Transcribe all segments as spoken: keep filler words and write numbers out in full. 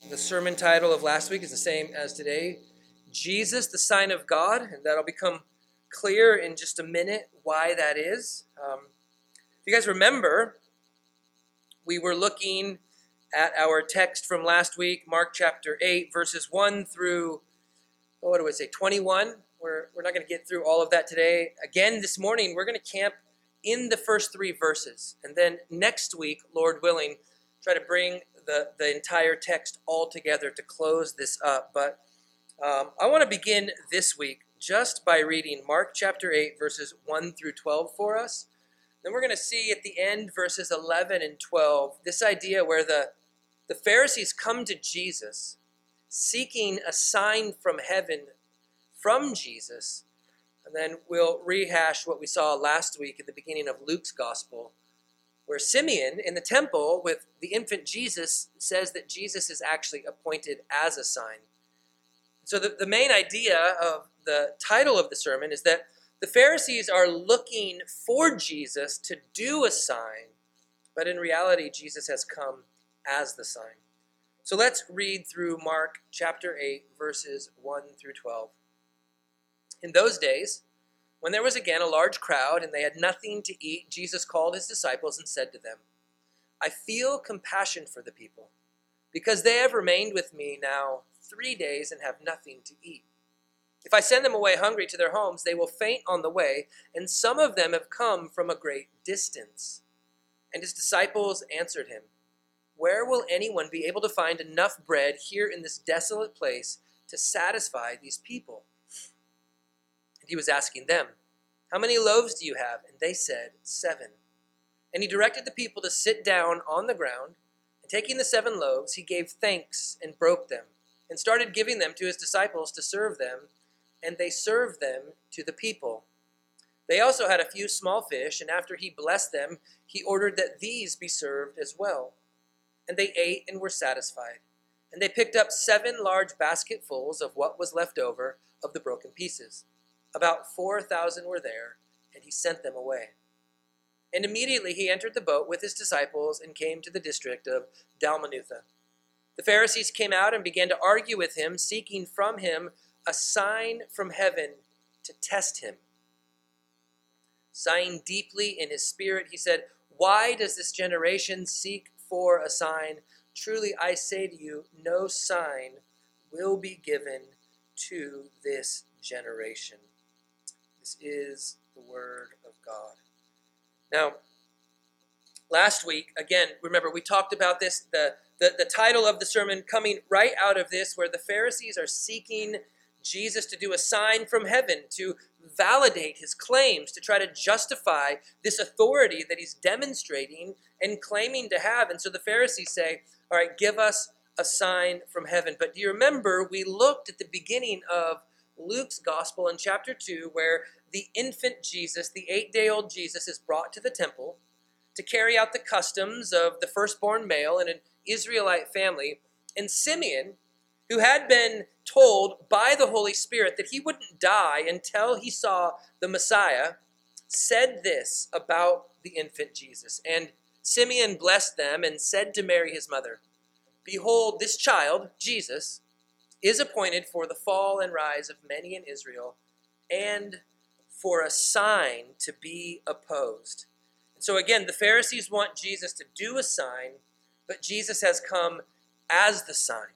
The sermon title of last week is the same as today, Jesus, the Sign of God, and that'll become clear in just a minute why that is. Um, if you guys remember, we were looking at our text from last week, Mark chapter eight, verses one through, oh, what do I say, twenty-one. We're, we're not going to get through all of that today. Again, this morning, we're going to camp in the first three verses. And then next week, Lord willing, try to bring the, the entire text all together to close this up. But um, I want to begin this week just by reading Mark chapter eight, verses one through twelve for us. Then we're going to see at the end, verses eleven and twelve, this idea where the, the Pharisees come to Jesus seeking a sign from heaven from Jesus. And then we'll rehash what we saw last week at the beginning of Luke's gospel, where Simeon in the temple with the infant Jesus says that Jesus is actually appointed as a sign. So the, the main idea of the title of the sermon is that the Pharisees are looking for Jesus to do a sign, but in reality, Jesus has come as the sign. So let's read through Mark chapter eight, verses one through twelve. In those days, when there was again a large crowd and they had nothing to eat, Jesus called his disciples and said to them, I feel compassion for the people, because they have remained with me now three days and have nothing to eat. If I send them away hungry to their homes, they will faint on the way, and some of them have come from a great distance. And his disciples answered him, Where will anyone be able to find enough bread here in this desolate place to satisfy these people? And he was asking them, How many loaves do you have? And they said, Seven. And he directed the people to sit down on the ground, and taking the seven loaves, he gave thanks and broke them, and started giving them to his disciples to serve them, and they served them to the people. They also had a few small fish, and after he blessed them, he ordered that these be served as well. And they ate and were satisfied. And they picked up seven large basketfuls of what was left over of the broken pieces. About four thousand were there, and he sent them away. And immediately he entered the boat with his disciples and came to the district of Dalmanutha. The Pharisees came out and began to argue with him, seeking from him a sign from heaven to test him. Sighing deeply in his spirit, he said, Why does this generation seek for a sign? Truly I say to you, no sign will be given to this generation. This is the word of God. Now, last week, again, remember, we talked about this, the, the, the title of the sermon coming right out of this, where the Pharisees are seeking Jesus to do a sign from heaven, to validate his claims, to try to justify this authority that he's demonstrating and claiming to have. And so the Pharisees say, all right, give us a sign from heaven. But do you remember we looked at the beginning of Luke's gospel in chapter two, where the infant Jesus, the eight-day-old Jesus, is brought to the temple to carry out the customs of the firstborn male in an Israelite family. And Simeon, who had been told by the Holy Spirit that he wouldn't die until he saw the Messiah, said this about the infant Jesus. And Simeon blessed them and said to Mary his mother, Behold, this child, Jesus, is appointed for the fall and rise of many in Israel, and for a sign to be opposed. And so again, the Pharisees want Jesus to do a sign, but Jesus has come as the sign.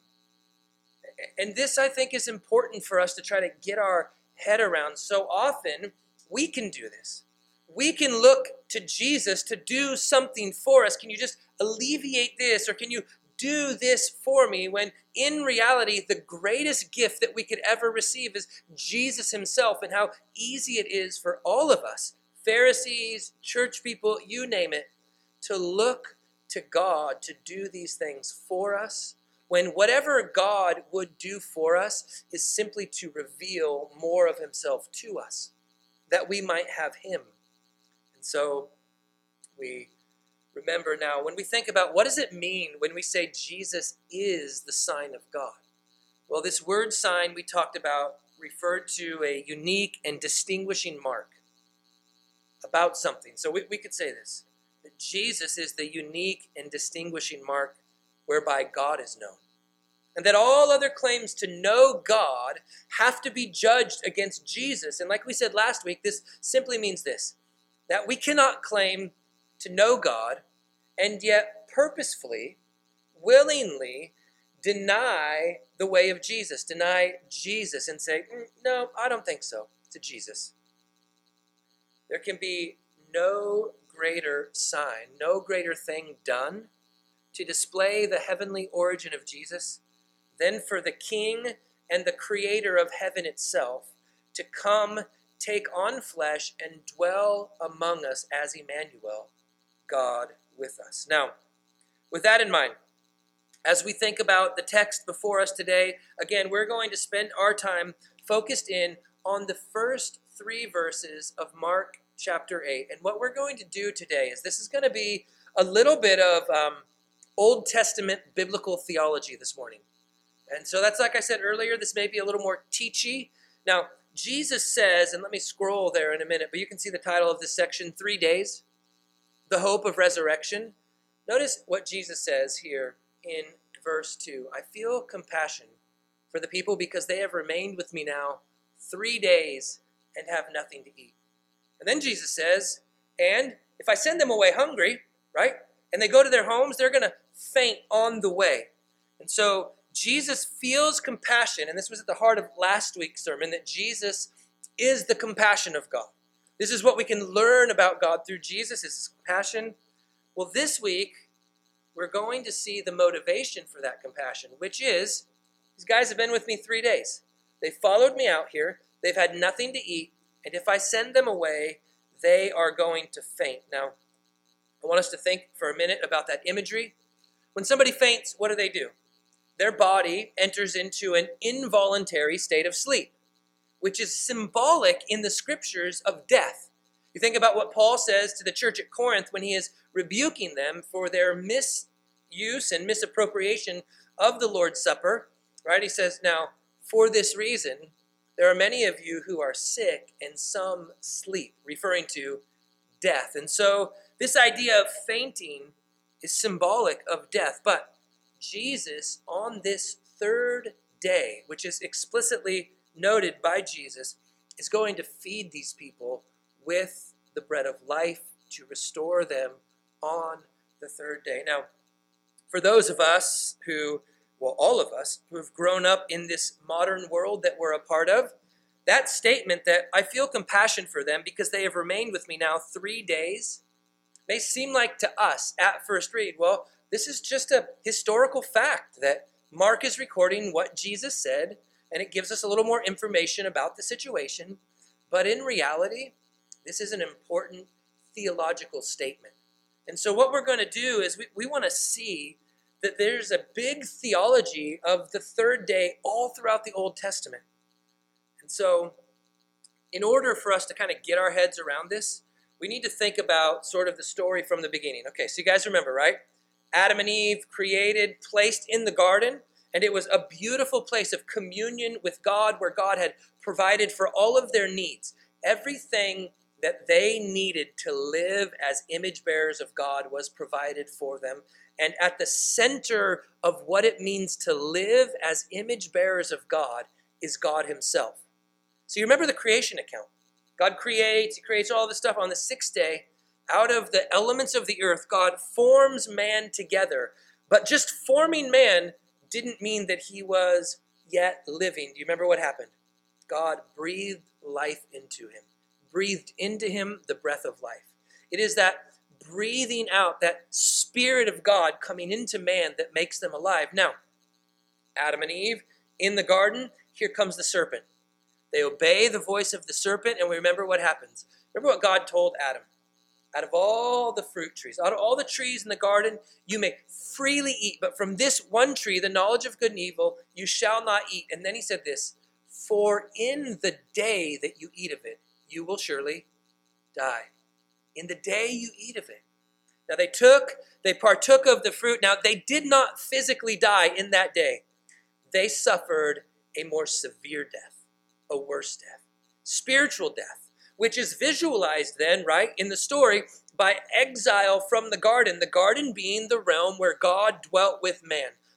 And this, I think, is important for us to try to get our head around. So often, we can do this. We can look to Jesus to do something for us. Can you just alleviate this? Or can you do this for me? When in reality, the greatest gift that we could ever receive is Jesus himself, and how easy it is for all of us, Pharisees, church people, you name it, to look to God to do these things for us, when whatever God would do for us is simply to reveal more of himself to us, that we might have him. And so we remember now, when we think about what does it mean when we say Jesus is the sign of God? Well, this word sign we talked about referred to a unique and distinguishing mark about something. So we, we could say this, that Jesus is the unique and distinguishing mark whereby God is known. and that all other claims to know God have to be judged against Jesus. And like we said last week, this simply means this, that we cannot claim to know God and yet purposefully, willingly deny the way of Jesus, deny Jesus and say, mm, no, I don't think so, to Jesus. There can be no greater sign, no greater thing done to display the heavenly origin of Jesus than for the King and the Creator of heaven itself to come, take on flesh, and dwell among us as Emmanuel, God with us. Now, with that in mind, as we think about the text before us today, again, we're going to spend our time focused in on the first three verses of Mark chapter eight. And what we're going to do today is this is going to be a little bit of um, Old Testament biblical theology this morning. And so that's, like I said earlier, this may be a little more teachy. Now, Jesus says, and let me scroll there in a minute, but you can see the title of this section, Three Days, the Hope of Resurrection. Notice what Jesus says here in verse two. I feel compassion for the people because they have remained with me now three days and have nothing to eat. And then Jesus says, and if I send them away hungry, right, and they go to their homes, they're going to faint on the way. And so Jesus feels compassion, and this was at the heart of last week's sermon, that Jesus is the compassion of God. This is what we can learn about God through Jesus, is his compassion. Well, this week, we're going to see the motivation for that compassion, which is, these guys have been with me three days. They followed me out here. They've had nothing to eat, and if I send them away, they are going to faint. Now, I want us to think for a minute about that imagery. When somebody faints, what do they do? Their body enters into an involuntary state of sleep, which is symbolic in the scriptures of death. You think about what Paul says to the church at Corinth when he is rebuking them for their misuse and misappropriation of the Lord's Supper, right? He says, now, for this reason, there are many of you who are sick and some sleep, referring to death. And so this idea of fainting is symbolic of death. But Jesus, on this third day, which is explicitly noted by Jesus, is going to feed these people with the bread of life to restore them on the third day. Now, for those of us who, well, all of us who have grown up in this modern world that we're a part of, that statement that I feel compassion for them because they have remained with me now three days may seem like to us at first read, well, this is just a historical fact that Mark is recording what Jesus said, and it gives us a little more information about the situation. But in reality, this is an important theological statement. And so what we're going to do is we, we want to see that there's a big theology of the third day all throughout the Old Testament. And so in order for us to kind of get our heads around this, we need to think about sort of the story from the beginning. Okay, so you guys remember, right? Adam and Eve created, placed in the garden, and it was a beautiful place of communion with God where God had provided for all of their needs. Everything that they needed to live as image bearers of God was provided for them. And at the center of what it means to live as image bearers of God is God himself. So you remember the creation account. God creates, he creates all this stuff on the sixth day. Out of the elements of the earth, God forms man together. But just forming man didn't mean that he was yet living. Do you remember what happened? God breathed life into him, breathed into him the breath of life. It is that breathing out, that Spirit of God coming into man that makes them alive. Now, Adam and Eve in the garden, here comes the serpent. They obey the voice of the serpent, and we remember what happens. Remember what God told Adam. Out of all the fruit trees, out of all the trees in the garden, you may freely eat. But from this one tree, the knowledge of good and evil, you shall not eat. And then he said this, for in the day that you eat of it, you will surely die. In the day you eat of it. Now they took, they partook of the fruit. Now they did not physically die in that day. They suffered a more severe death, a worse death, spiritual death, which is visualized then, right, in the story by exile from the garden, the garden being the realm where God dwelt with man.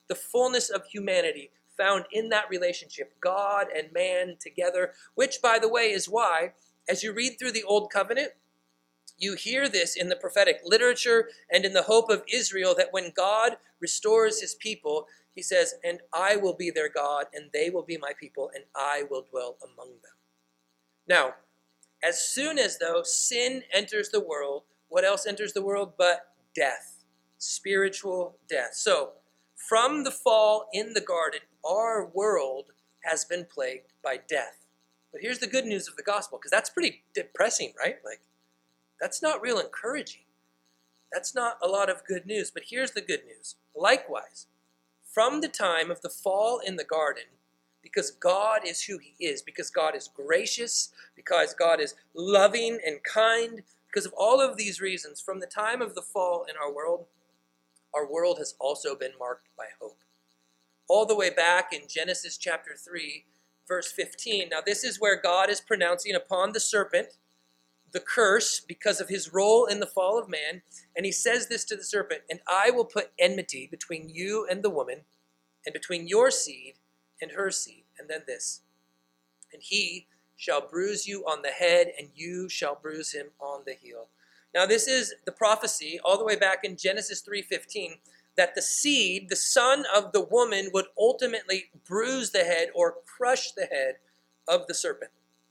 the fullness of humanity found in that relationship, God and man together, which, by the way, is why, as you read through the Old Covenant, you hear this in the prophetic literature and in the hope of Israel, that when God restores his people, he says, and I will be their God, and they will be my people, and I will dwell among them. Now, as soon as, though, sin enters the world, what else enters the world but death, spiritual death. So, from the fall in the garden, our world has been plagued by death. But here's the good news of the gospel, because that's pretty depressing, right? Like, that's not real encouraging. That's not a lot of good news. But here's the good news. Likewise, from the time of the fall in the garden, because God is who he is, because God is gracious, because God is loving and kind, because of all of these reasons, from the time of the fall in our world, our world has also been marked by hope. All the way back in Genesis chapter three, verse fifteen. Now this is where God is pronouncing upon the serpent the curse because of his role in the fall of man. And he says this to the serpent, and I will put enmity between you and the woman, and between your seed and her seed. And then this, and he shall bruise you on the head, and you shall bruise him on the heel. Now this is the prophecy all the way back in Genesis three fifteen, that the seed, the son of the woman, would ultimately bruise the head or crush the head of the serpent.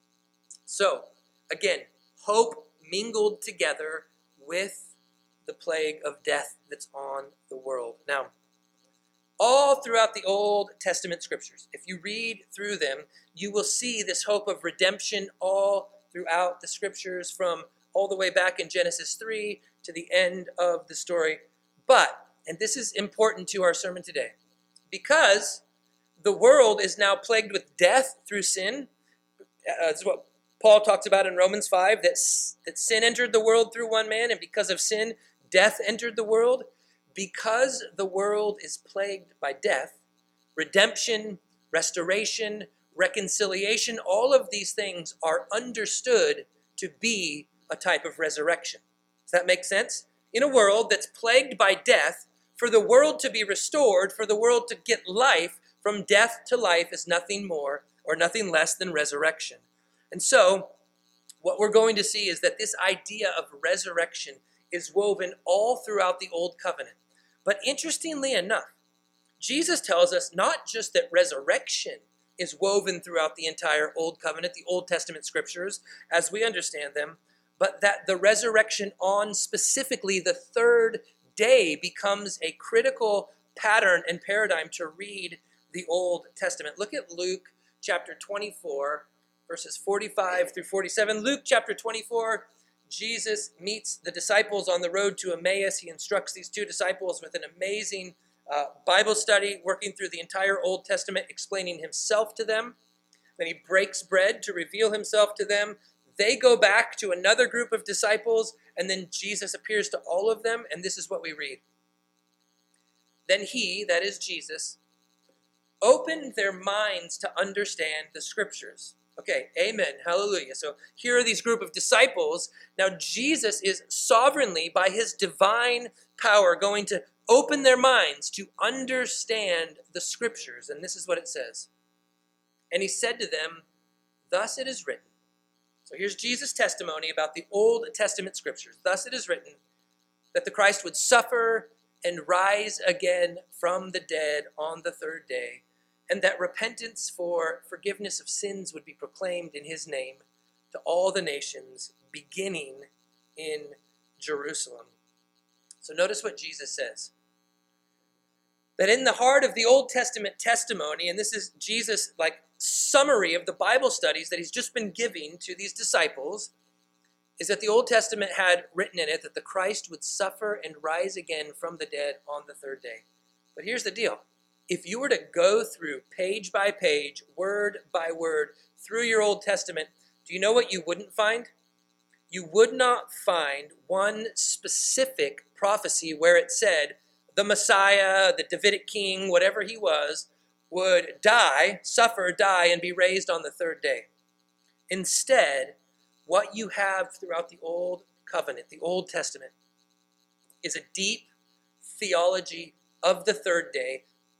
So, again, hope mingled together with the plague of death that's on the world. Now, all throughout the Old Testament scriptures, if you read through them, you will see this hope of redemption all throughout the scriptures, from all the way back in Genesis three to the end of the story. But, and this is important to our sermon today, because the world is now plagued with death through sin. Uh, this is what Paul talks about in Romans five, that, that sin entered the world through one man, and because of sin, death entered the world. Because the world is plagued by death, redemption, restoration, reconciliation, all of these things are understood to be a type of resurrection. Does that make sense? In a world that's plagued by death, for the world to be restored, for the world to get life, from death to life, is nothing more or nothing less than resurrection. And so, what we're going to see is that this idea of resurrection is woven all throughout the Old Covenant. But interestingly enough, Jesus tells us not just that resurrection is woven throughout the entire Old Covenant, the Old Testament scriptures, as we understand them, but that the resurrection on specifically the third day becomes a critical pattern and paradigm to read the Old Testament. Look at Luke chapter twenty-four, verses forty-five through forty-seven. Luke chapter twenty-four, Jesus meets the disciples on the road to Emmaus. He instructs these two disciples with an amazing uh, Bible study, working through the entire Old Testament, explaining himself to them. Then he breaks bread to reveal himself to them. They go back to another group of disciples, and then Jesus appears to all of them, and this is what we read. Then he, that is Jesus, opened their minds to understand the scriptures. Okay, amen, hallelujah. So here are these group of disciples. Now Jesus is sovereignly, by his divine power, going to open their minds to understand the scriptures. And this is what it says. And he said to them, thus it is written. So here's Jesus' testimony about the Old Testament scriptures. Thus it is written that the Christ would suffer and rise again from the dead on the third day, and that repentance for forgiveness of sins would be proclaimed in his name to all the nations, beginning in Jerusalem. So notice what Jesus says. That in the heart of the Old Testament testimony, and this is Jesus' like summary of the Bible studies that he's just been giving to these disciples, is that the Old Testament had written in it that the Christ would suffer and rise again from the dead on the third day. But here's the deal. If you were to go through page by page, word by word, through your Old Testament, do you know what you wouldn't find? You would not find one specific prophecy where it said the Messiah, the Davidic king, whatever he was, would die, suffer, die, and be raised on the third day. Instead, what you have throughout the Old Covenant, the Old Testament, is a deep theology of the third day,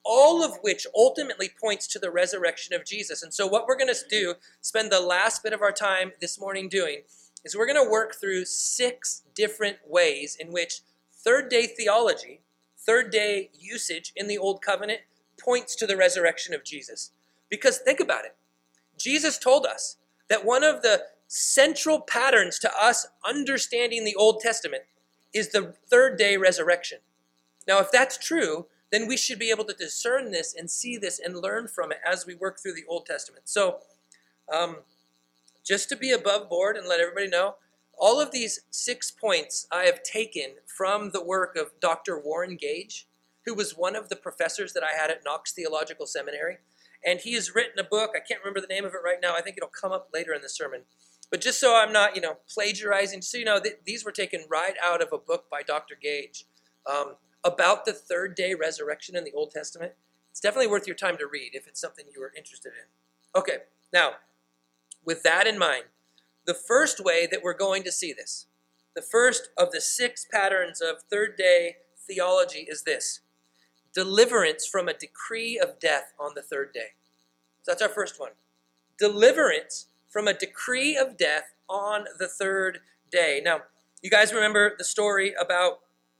all of which ultimately points to the resurrection of Jesus. And so what we're going to do, spend the last bit of our time this morning doing, is we're going to work through six different ways in which third day theology, third day usage in the Old Covenant points to the resurrection of Jesus. Because think about it. Jesus told us that one of the central patterns to us understanding the Old Testament is the third day resurrection. Now, if that's true, then we should be able to discern this and see this and learn from it as we work through the Old Testament. So, um, just to be above board and let everybody know, all of these six points I have taken from the work of Doctor Warren Gage, who was one of the professors that I had at Knox Theological Seminary. And he has written a book. I can't remember the name of it right now. I think it'll come up later in the sermon. But just so I'm not, you know, plagiarizing, so you know, th- these were taken right out of a book by Doctor Gage um, about the third day resurrection in the Old Testament. It's definitely worth your time to read if it's something you are interested in. Okay, now, with that in mind, the first way that we're going to see this, the first of the six patterns of third day theology is this: deliverance from a decree of death on the third day. So that's our first one. Deliverance from a decree of death on the third day. Now, you guys remember the story about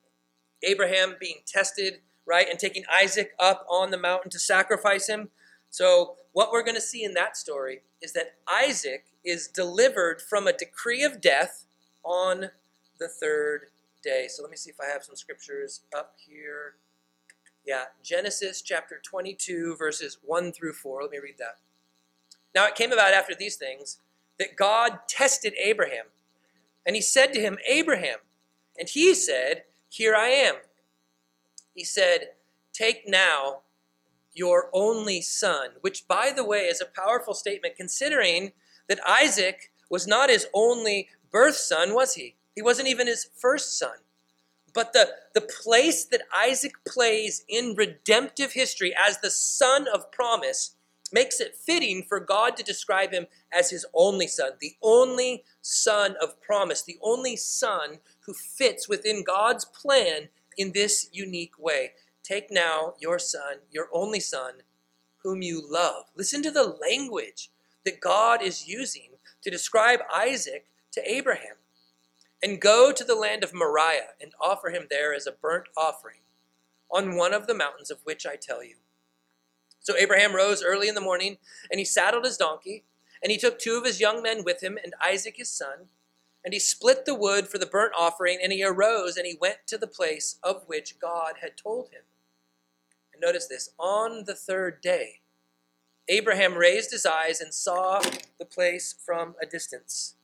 Abraham being tested, right, and taking Isaac up on the mountain to sacrifice him. So what we're going to see in that story is that Isaac is delivered from a decree of death on the third day. So let me see if I have some scriptures up here. Yeah, Genesis chapter twenty-two, verses one through four. Let me read that. Now it came about after these things that God tested Abraham. And he said to him, Abraham. And he said, here I am. He said, take now your only son, which, by the way, is a powerful statement considering that Isaac was not his only birth son, was he? He wasn't even his first son. But the, the place that Isaac plays in redemptive history as the son of promise makes it fitting for God to describe him as his only son, the only son of promise, the only son who fits within God's plan in this unique way. Take now your son, your only son, whom you love. Listen to the language that God is using to describe Isaac to Abraham. And go to the land of Moriah and offer him there as a burnt offering on one of the mountains of which I tell you. So Abraham rose early in the morning, and he saddled his donkey, and he took two of his young men with him, and Isaac his son, and he split the wood for the burnt offering, and he arose, and he went to the place of which God had told him. And notice this, on the third day, Abraham raised his eyes and saw the place from a distance.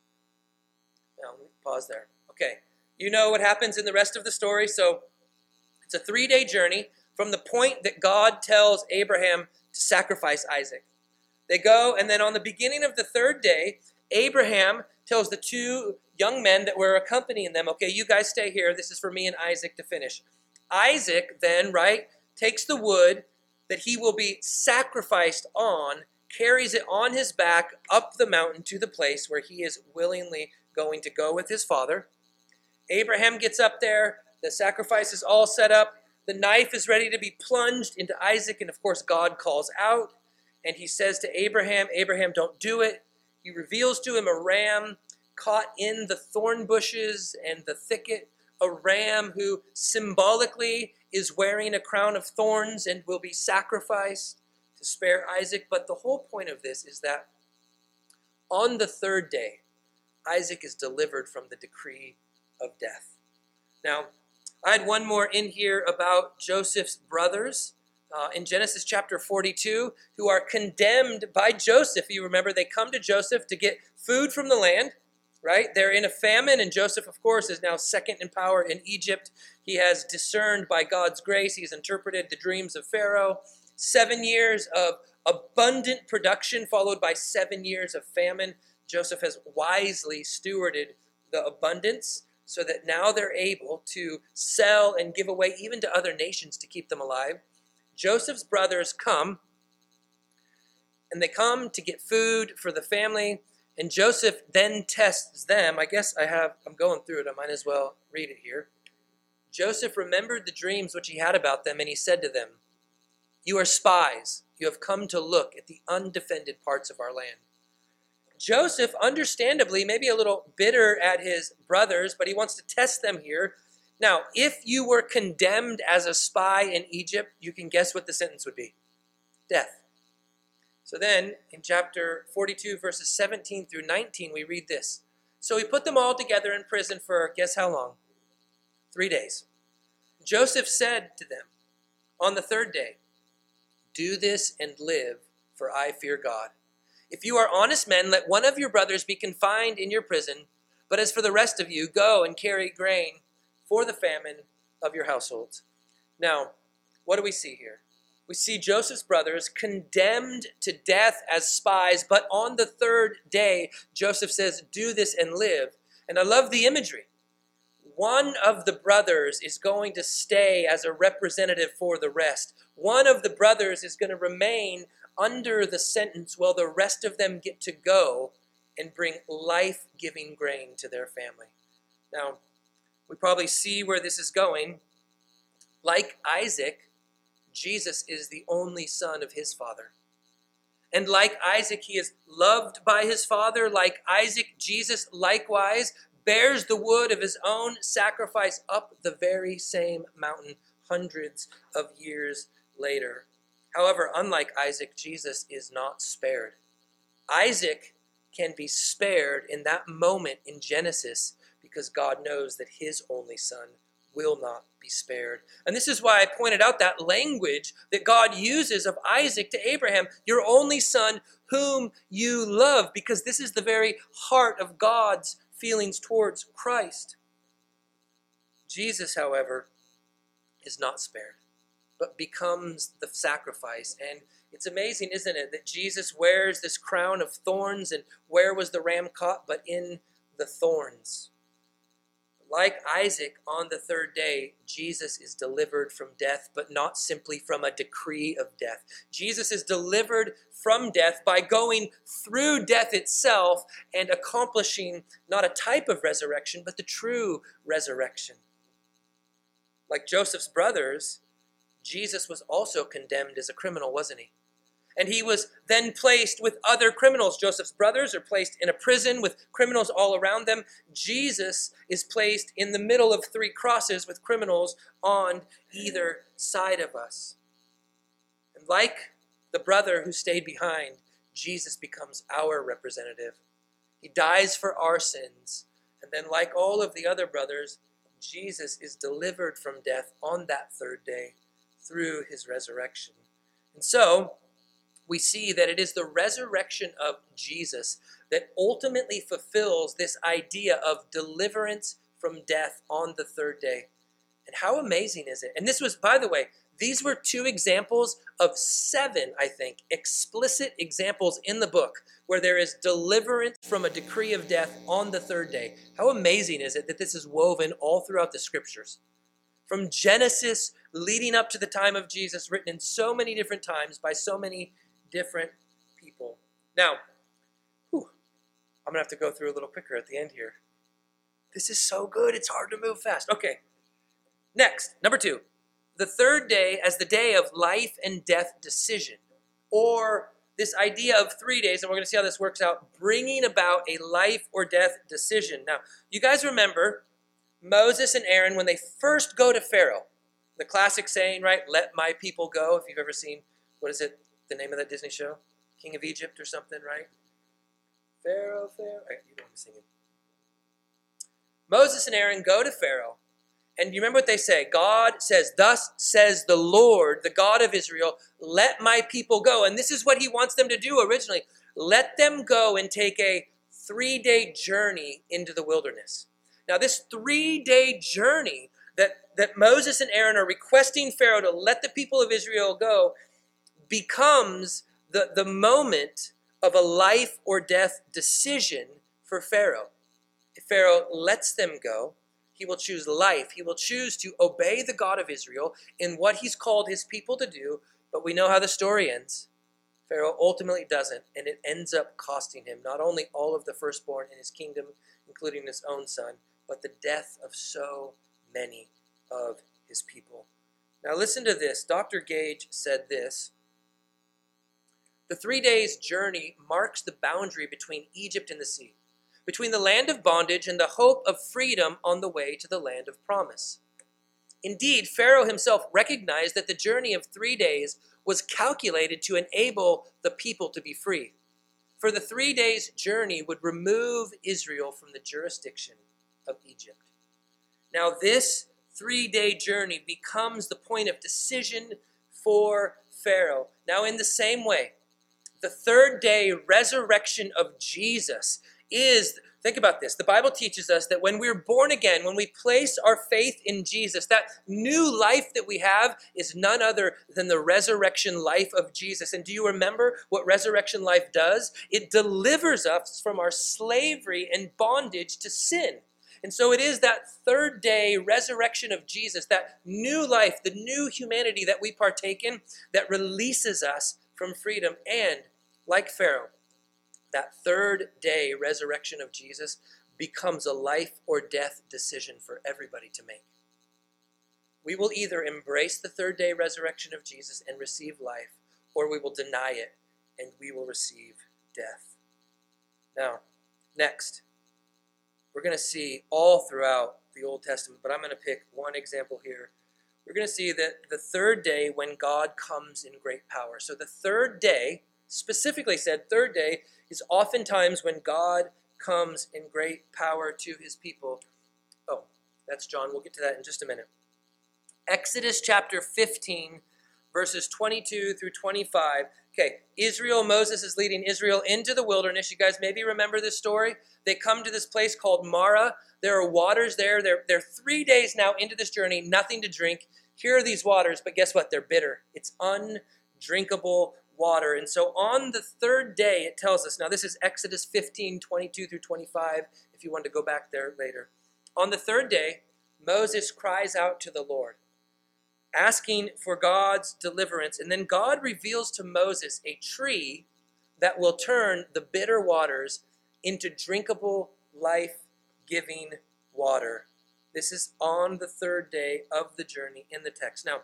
Now, let me pause there. Okay, you know what happens in the rest of the story. So it's a three-day journey from the point that God tells Abraham to sacrifice Isaac. They go, and then on the beginning of the third day, Abraham tells the two young men that were accompanying them, okay, you guys stay here. This is for me and Isaac to finish. Isaac then, right, takes the wood that he will be sacrificed on, carries it on his back up the mountain to the place where he is willingly going to go with his father. Abraham gets up there. The sacrifice is all set up. The knife is ready to be plunged into Isaac. And of course, God calls out. And he says to Abraham, Abraham, don't do it. He reveals to him a ram caught in the thorn bushes and the thicket. A ram who symbolically is wearing a crown of thorns and will be sacrificed to spare Isaac. But the whole point of this is that on the third day, Isaac is delivered from the decree of death. Now, I had one more in here about Joseph's brothers uh, in Genesis chapter forty-two, who are condemned by Joseph. You remember, they come to Joseph to get food from the land, right? They're in a famine, and Joseph, of course, is now second in power in Egypt. He has discerned by God's grace. He's interpreted the dreams of Pharaoh. Seven years of abundant production followed by seven years of famine. Joseph has wisely stewarded the abundance so that now they're able to sell and give away even to other nations to keep them alive. Joseph's brothers come, and they come to get food for the family, and Joseph then tests them. I guess I have, I'm going through it. I might as well read it here. Joseph remembered the dreams which he had about them, and he said to them, You are spies. You have come to look at the undefended parts of our land. Joseph, understandably, maybe a little bitter at his brothers, but he wants to test them here. Now, if you were condemned as a spy in Egypt, you can guess what the sentence would be. Death. So then, in chapter forty-two, verses seventeen through nineteen, we read this. So he put them all together in prison for, guess how long? Three days. Joseph said to them, on the third day, do this and live, for I fear God. If you are honest men, let one of your brothers be confined in your prison, but as for the rest of you, go and carry grain for the famine of your households. Now, what do we see here? We see Joseph's brothers condemned to death as spies, but on the third day, Joseph says, do this and live. And I love the imagery. One of the brothers is going to stay as a representative for the rest. One of the brothers is going to remain under the sentence while the rest of them get to go and bring life-giving grain to their family. Now, we probably see where this is going. Like Isaac, Jesus is the only son of his father. And like Isaac, he is loved by his father. Like Isaac, Jesus likewise bears the wood of his own sacrifice up the very same mountain hundreds of years later. However, unlike Isaac, Jesus is not spared. Isaac can be spared in that moment in Genesis because God knows that his only son will not be spared. And this is why I pointed out that language that God uses of Isaac to Abraham, your only son whom you love, because this is the very heart of God's feelings towards Christ. Jesus, however, is not spared, but becomes the sacrifice. And it's amazing, isn't it, that Jesus wears this crown of thorns, and where was the ram caught but in the thorns? Like Isaac, on the third day, Jesus is delivered from death, but not simply from a decree of death. Jesus is delivered from death by going through death itself and accomplishing not a type of resurrection, but the true resurrection. Like Joseph's brothers, Jesus was also condemned as a criminal, wasn't he? And he was then placed with other criminals. Joseph's brothers are placed in a prison with criminals all around them. Jesus is placed in the middle of three crosses with criminals on either side of us. And like the brother who stayed behind, Jesus becomes our representative. He dies for our sins. And then like all of the other brothers, Jesus is delivered from death on that third day through his resurrection. And so, we see that it is the resurrection of Jesus that ultimately fulfills this idea of deliverance from death on the third day. And how amazing is it? And this was, by the way, these were two examples of seven, I think, explicit examples in the book where there is deliverance from a decree of death on the third day. How amazing is it that this is woven all throughout the scriptures? From Genesis leading up to the time of Jesus, written in so many different times by so many different people. Now, whew, I'm going to have to go through a little quicker at the end here. This is so good, it's hard to move fast. Okay, next, number two. The third day as the day of life and death decision, or this idea of three days, and we're going to see how this works out, bringing about a life or death decision. Now, you guys remember Moses and Aaron when they first go to Pharaoh. The classic saying, right? Let my people go. If you've ever seen, what is it? The name of that Disney show? King of Egypt or something, right? Pharaoh, Pharaoh. Right, you know what I'm singing. Moses and Aaron go to Pharaoh. And you remember what they say? God says, thus says the Lord, the God of Israel, let my people go. And this is what he wants them to do originally. Let them go and take a three-day journey into the wilderness. Now, this three-day journey that, that Moses and Aaron are requesting Pharaoh to let the people of Israel go becomes the, the moment of a life or death decision for Pharaoh. If Pharaoh lets them go, he will choose life. He will choose to obey the God of Israel in what he's called his people to do, but we know how the story ends. Pharaoh ultimately doesn't, and it ends up costing him not only all of the firstborn in his kingdom, including his own son, but the death of so many of his people. Now listen to this. Doctor Gage said this. The three days journey marks the boundary between Egypt and the sea, between the land of bondage and the hope of freedom on the way to the land of promise. Indeed, Pharaoh himself recognized that the journey of three days was calculated to enable the people to be free. For the three days journey would remove Israel from the jurisdiction of Egypt. Now this three-day journey becomes the point of decision for Pharaoh. Now in the same way, the third day resurrection of Jesus is, think about this, the Bible teaches us that when we're born again, when we place our faith in Jesus, that new life that we have is none other than the resurrection life of Jesus. And do you remember what resurrection life does? It delivers us from our slavery and bondage to sin. And so it is that third day resurrection of Jesus, that new life, the new humanity that we partake in, that releases us from freedom. And like Pharaoh, that third day resurrection of Jesus becomes a life or death decision for everybody to make. We will either embrace the third day resurrection of Jesus and receive life, or we will deny it and we will receive death. Now, next, we're going to see all throughout the Old Testament, but I'm going to pick one example here. We're going to see that the third day when God comes in great power. So the third day, specifically said third day, is oftentimes when God comes in great power to his people. Oh, that's John. We'll get to that in just a minute. Exodus chapter fifteen, verses twenty-two through twenty-five. Okay, Israel, Moses is leading Israel into the wilderness. You guys maybe remember this story. They come to this place called Marah. There are waters there. They're, they're three days now into this journey, nothing to drink. Here are these waters, but guess what? They're bitter. It's undrinkable water. And so on the third day, it tells us, now this is Exodus fifteen, twenty-two through twenty-five, if you want to go back there later. On the third day, Moses cries out to the Lord, asking for God's deliverance. And then God reveals to Moses a tree that will turn the bitter waters into drinkable, life-giving water. This is on the third day of the journey in the text. Now,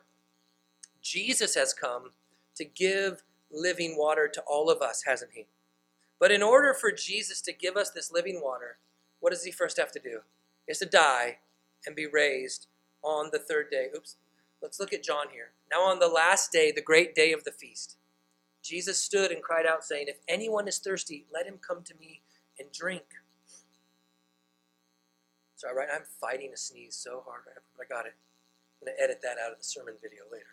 Jesus has come to give living water to all of us, hasn't he? But in order for Jesus to give us this living water, what does he first have to do? He has to die and be raised on the third day. Oops. Let's look at John here. Now on the last day, the great day of the feast, Jesus stood and cried out, saying, "If anyone is thirsty, let him come to me and drink." Sorry, right? I'm fighting a sneeze so hard, right? But I got it. I'm going to edit that out of the sermon video later.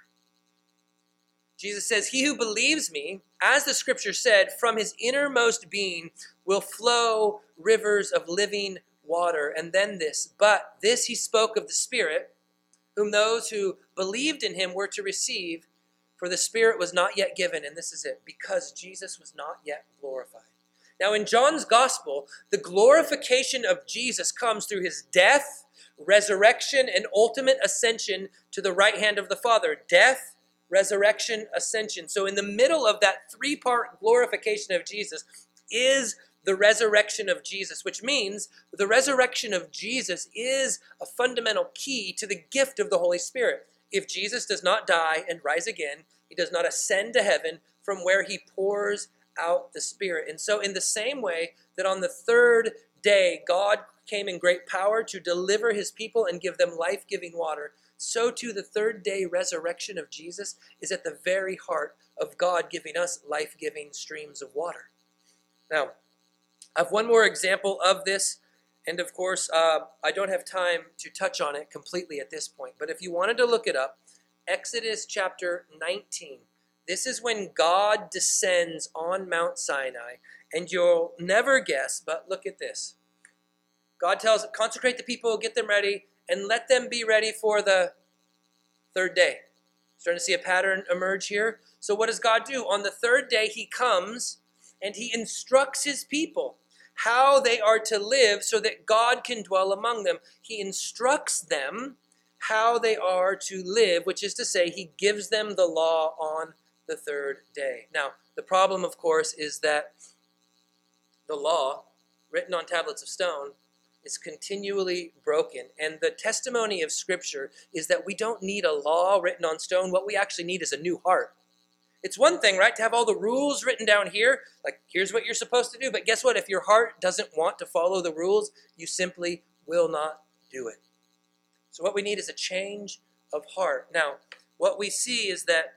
Jesus says, "He who believes me, as the scripture said, from his innermost being will flow rivers of living water." And then this, "But this he spoke of the Spirit, whom those who believed in him were to receive, for the Spirit was not yet given." And this is it, because Jesus was not yet glorified. Now in John's gospel, the glorification of Jesus comes through his death, resurrection, and ultimate ascension to the right hand of the Father. Death, resurrection, ascension. So in the middle of that three-part glorification of Jesus is the resurrection of Jesus, which means the resurrection of Jesus is a fundamental key to the gift of the Holy Spirit. If Jesus does not die and rise again, he does not ascend to heaven from where he pours out the Spirit. And so in the same way that on the third day, God came in great power to deliver his people and give them life-giving water, so too the third day resurrection of Jesus is at the very heart of God giving us life-giving streams of water. Now, I have one more example of this, and of course, uh, I don't have time to touch on it completely at this point, but if you wanted to look it up, Exodus chapter nineteen. This is when God descends on Mount Sinai, and you'll never guess, but look at this. God tells, consecrate the people, get them ready, and let them be ready for the third day. Starting to see a pattern emerge here. So what does God do? On the third day, he comes and he instructs his people how they are to live so that God can dwell among them. He instructs them how they are to live, which is to say, he gives them the law on the third day. Now, the problem, of course, is that the law, written on tablets of stone, is continually broken. And the testimony of Scripture is that we don't need a law written on stone. What we actually need is a new heart. It's one thing, right, to have all the rules written down here, like here's what you're supposed to do. But guess what? If your heart doesn't want to follow the rules, you simply will not do it. So what we need is a change of heart. Now, what we see is that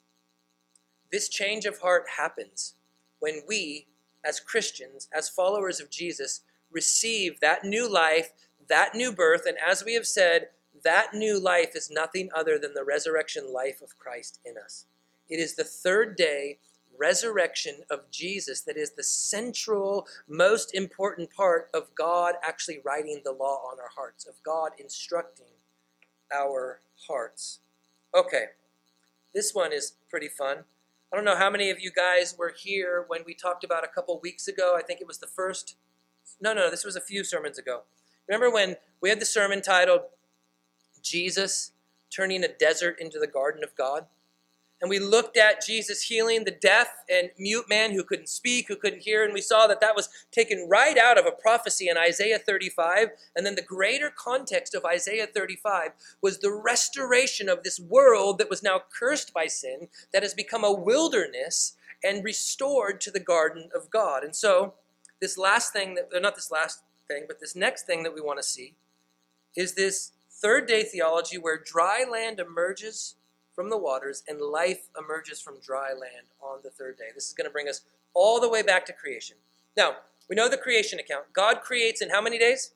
this change of heart happens when we, as Christians, as followers of Jesus, receive that new life, that new birth, and as we have said, that new life is nothing other than the resurrection life of Christ in us. It is the third day resurrection of Jesus that is the central, most important part of God actually writing the law on our hearts, of God instructing our hearts. Okay, this one is pretty fun. I don't know how many of you guys were here when we talked about a couple weeks ago. I think it was the first, no, no, this was a few sermons ago. Remember when we had the sermon titled, Jesus Turning a Desert into the Garden of God? And we looked at Jesus healing the deaf and mute man who couldn't speak, who couldn't hear, and we saw that that was taken right out of a prophecy in Isaiah thirty-five. And then the greater context of Isaiah thirty-five was the restoration of this world that was now cursed by sin, that has become a wilderness and restored to the garden of God. And so this last thing, that, not this last thing, but this next thing that we want to see is this third day theology where dry land emerges from the waters, and life emerges from dry land on the third day. This is going to bring us all the way back to creation. Now, we know the creation account. God creates in how many days?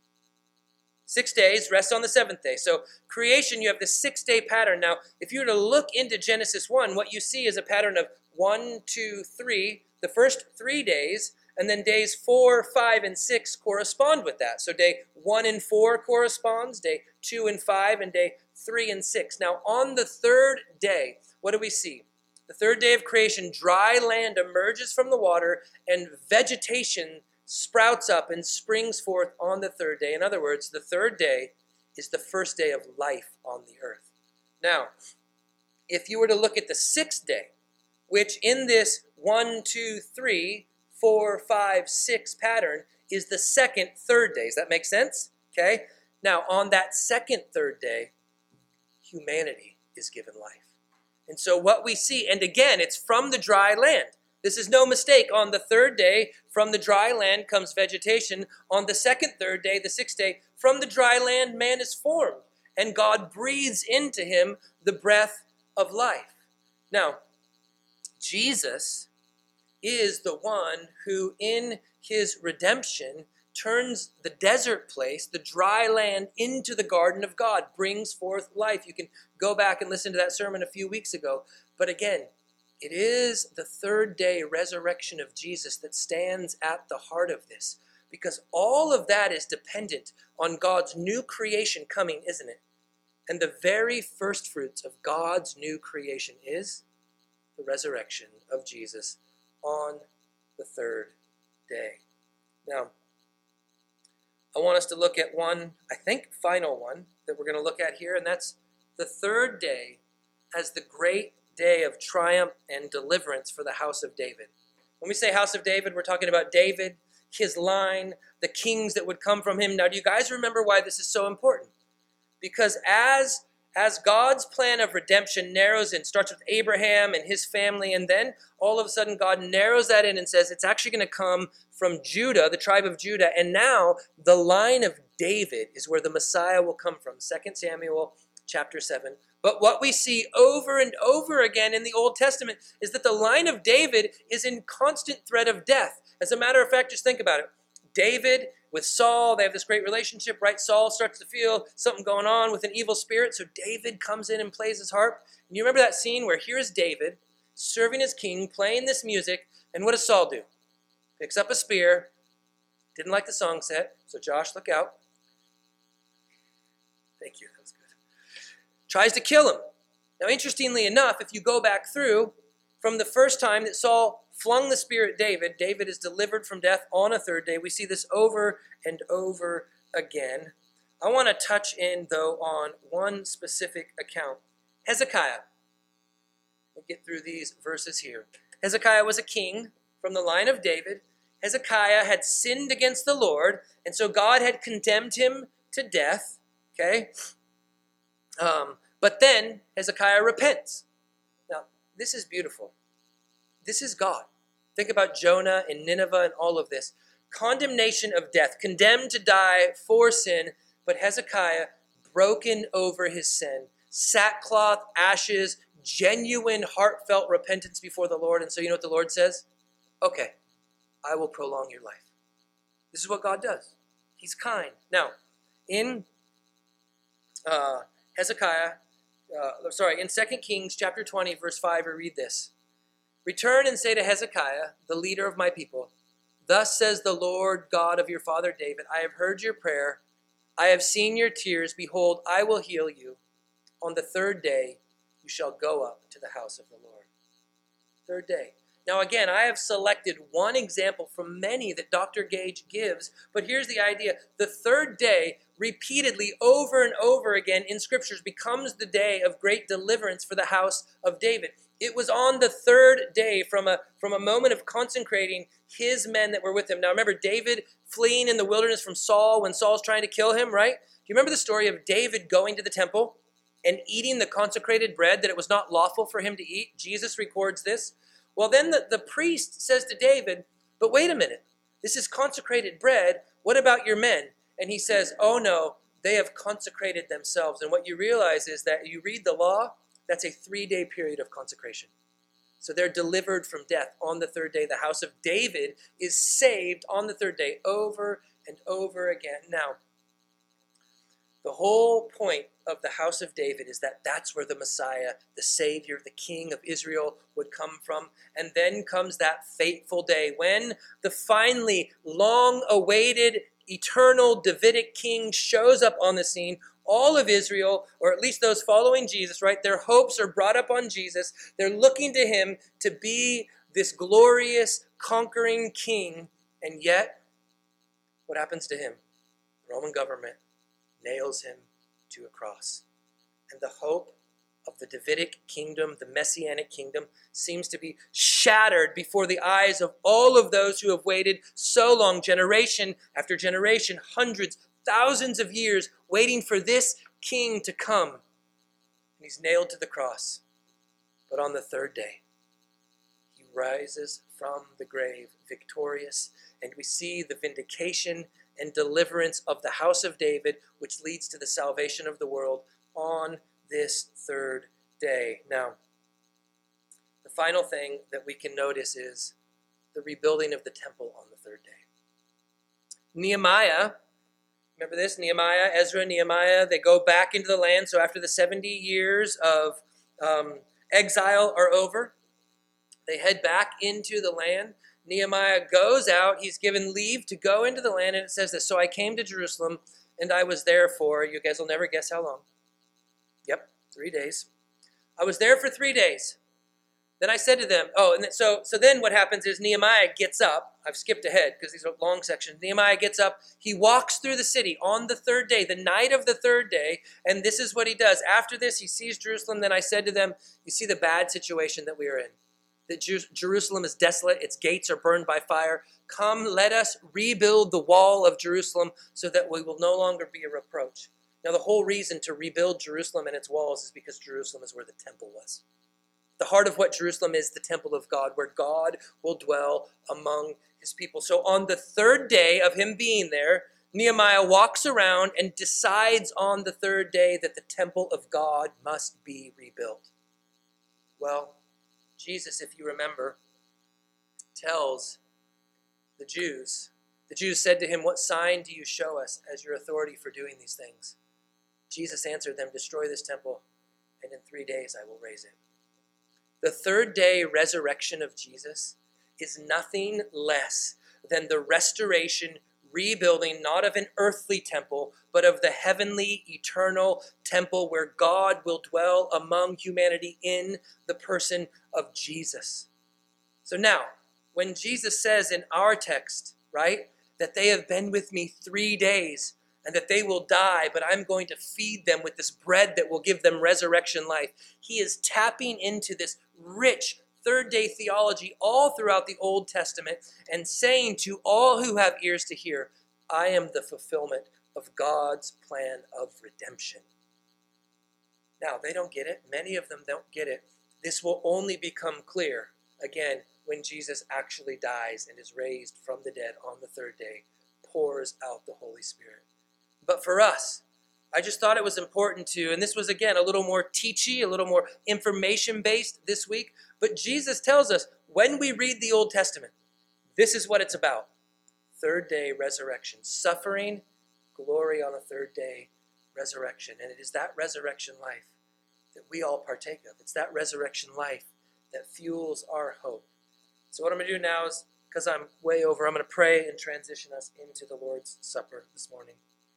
Six days, rests on the seventh day. So creation, you have this six-day pattern. Now, if you were to look into Genesis one, what you see is a pattern of one, two, three, the first three days, and then days four, five, and six correspond with that. So day one and four corresponds, day two and five, and day three and six. Now, on the third day, what do we see? The third day of creation, dry land emerges from the water, and vegetation sprouts up and springs forth on the third day. In other words, the third day is the first day of life on the earth. Now, if you were to look at the sixth day, which in this one, two, three, four, five, six pattern is the second third day. Does that make sense? Okay. Now, on that second third day, humanity is given life. And so what we see, and again, it's from the dry land. This is no mistake. On the third day, from the dry land comes vegetation. On the second third day, the sixth day, from the dry land, man is formed. And God breathes into him the breath of life. Now, Jesus is the one who, in his redemption, turns the desert place, the dry land, into the garden of God, brings forth life. You can go back and listen to that sermon a few weeks ago. But again, it is the third day resurrection of Jesus that stands at the heart of this, because all of that is dependent on God's new creation coming, isn't it? And the very first fruits of God's new creation is the resurrection of Jesus on the third day. Now, I want us to look at one, I think, final one that we're going to look at here, and that's the third day as the great day of triumph and deliverance for the house of David. When we say house of David, we're talking about David, his line, the kings that would come from him. Now, do you guys remember why this is so important? Because as As God's plan of redemption narrows in, starts with Abraham and his family, and then all of a sudden God narrows that in and says it's actually going to come from Judah, the tribe of Judah, and now the line of David is where the Messiah will come from, Second Samuel chapter seven. But what we see over and over again in the Old Testament is that the line of David is in constant threat of death. As a matter of fact, just think about it. David with Saul, they have this great relationship, right? Saul starts to feel something going on with an evil spirit, so David comes in and plays his harp. And you remember that scene where here's David serving his king, playing this music, and what does Saul do? Picks up a spear, didn't like the song set, so Josh, look out. Thank you, that was good. Tries to kill him. Now, interestingly enough, if you go back through, from the first time that Saul flung the spear at David, David is delivered from death on a third day. We see this over and over again. I want to touch in, though, on one specific account. Hezekiah. We'll get through these verses here. Hezekiah was a king from the line of David. Hezekiah had sinned against the Lord, and so God had condemned him to death, okay? Um, but then Hezekiah repents. Now, this is beautiful. This is God. Think about Jonah and Nineveh and all of this. Condemnation of death, condemned to die for sin, but Hezekiah broken over his sin. Sackcloth, ashes, genuine, heartfelt repentance before the Lord. And so you know what the Lord says? Okay, I will prolong your life. This is what God does. He's kind. Now, in uh, Hezekiah, uh, sorry, in Second Kings chapter twenty, verse five, we read this. Return and say to Hezekiah, the leader of my people, thus says the Lord God of your father David, I have heard your prayer. I have seen your tears. Behold, I will heal you. On the third day, you shall go up to the house of the Lord. Third day. Now again, I have selected one example from many that Doctor Gage gives, but here's the idea. The third day, repeatedly over and over again in scriptures, becomes the day of great deliverance for the house of David. It was on the third day from a, from a moment of consecrating his men that were with him. Now remember, David fleeing in the wilderness from Saul when Saul's trying to kill him, right? Do you remember the story of David going to the temple and eating the consecrated bread that it was not lawful for him to eat? Jesus records this. Well, then the, the priest says to David, but wait a minute, this is consecrated bread. What about your men? And he says, oh no, they have consecrated themselves. And what you realize is that you read the law, that's a three-day period of consecration. So they're delivered from death on the third day. The house of David is saved on the third day over and over again. Now, the whole point of the house of David is that that's where the Messiah, the Savior, the King of Israel would come from. And then comes that fateful day when the finally long-awaited eternal Davidic king shows up on the scene. All of Israel, or at least those following Jesus, right, their hopes are brought up on Jesus. They're looking to him to be this glorious, conquering king. And yet, what happens to him? The Roman government nails him to a cross. And the hope of the Davidic kingdom, the Messianic kingdom, seems to be shattered before the eyes of all of those who have waited so long, generation after generation, hundreds, thousands of years, waiting for this king to come. And he's nailed to the cross. But on the third day, he rises from the grave victorious, and we see the vindication and deliverance of the house of David, which leads to the salvation of the world on this third day. Now, the final thing that we can notice is the rebuilding of the temple on the third day. Nehemiah, remember this? Nehemiah, Ezra, Nehemiah, they go back into the land. So after the seventy years of um, exile are over, they head back into the land. Nehemiah goes out. He's given leave to go into the land. And it says this, so I came to Jerusalem and I was there for, you guys will never guess how long. Yep, three days. I was there for three days. Then I said to them, oh, and then, so so then what happens is Nehemiah gets up. I've skipped ahead because these are long sections. Nehemiah gets up. He walks through the city on the third day, the night of the third day. And this is what he does. After this, he sees Jerusalem. Then I said to them, you see the bad situation that we are in. That Jer- Jerusalem is desolate. Its gates are burned by fire. Come, let us rebuild the wall of Jerusalem so that we will no longer be a reproach. Now, the whole reason to rebuild Jerusalem and its walls is because Jerusalem is where the temple was. The heart of what Jerusalem is, the temple of God, where God will dwell among his people. So on the third day of him being there, Nehemiah walks around and decides on the third day that the temple of God must be rebuilt. Well, Jesus, if you remember, tells the Jews, the Jews said to him, what sign do you show us as your authority for doing these things? Jesus answered them, destroy this temple, and in three days I will raise it. The third day resurrection of Jesus is nothing less than the restoration, rebuilding, not of an earthly temple, but of the heavenly, eternal temple where God will dwell among humanity in the person of Jesus. So now, when Jesus says in our text, right, that they have been with me three days and that they will die, but I'm going to feed them with this bread that will give them resurrection life, he is tapping into this rich third day theology all throughout the Old Testament and saying to all who have ears to hear, I am the fulfillment of God's plan of redemption. Now, they don't get it. Many of them don't get it. This will only become clear, again, when Jesus actually dies and is raised from the dead on the third day, pours out the Holy Spirit. But for us, I just thought it was important to, and this was, again, a little more teachy, a little more information-based this week, but Jesus tells us, when we read the Old Testament, this is what it's about. Third day resurrection, suffering, glory on a third day resurrection. And it is that resurrection life that we all partake of. It's that resurrection life that fuels our hope. So what I'm going to do now is, because I'm way over, I'm going to pray and transition us into the Lord's Supper this morning.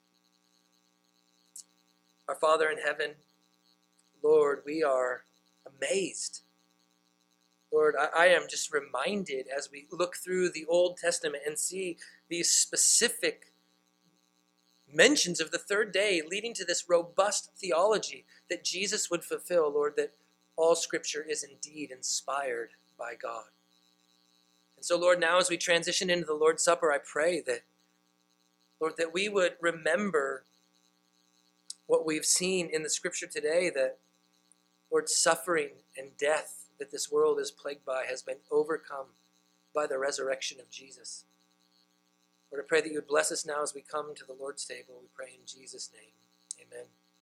Our Father in heaven, Lord, we are amazed. Lord, I, I am just reminded as we look through the Old Testament and see these specific mentions of the third day leading to this robust theology that Jesus would fulfill, Lord, that all Scripture is indeed inspired by God. And so, Lord, now as we transition into the Lord's Supper, I pray that, Lord, that we would remember what we've seen in the Scripture today, that, Lord, suffering and death that this world is plagued by has been overcome by the resurrection of Jesus. Lord, I pray that you would bless us now as we come to the Lord's table. We pray in Jesus' name. Amen.